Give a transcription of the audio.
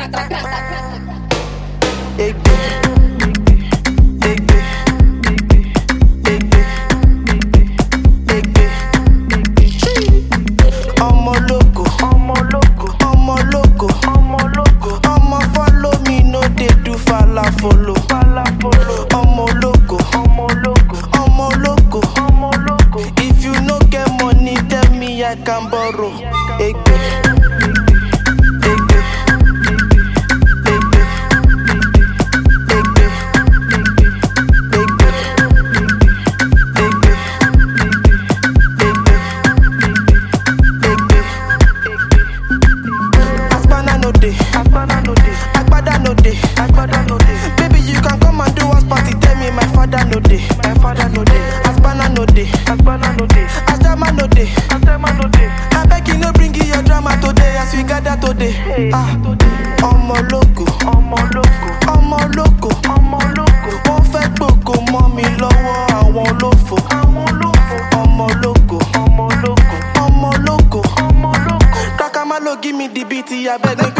Follow. Omo loco. If you no get money, tell me I can borrow. Aspana no dey. Baby, you can come and do us party. Tell me my father no dey. Aspana no dey. Ashtama no dey. I beg you no bring your drama today as we gather today. Omo loco. Wọ́n fẹ́ gbogbo mọ́ mi lọ́wọ́ àwọn olófò. Omo loco. Kaka malo give me the beat, I beg me.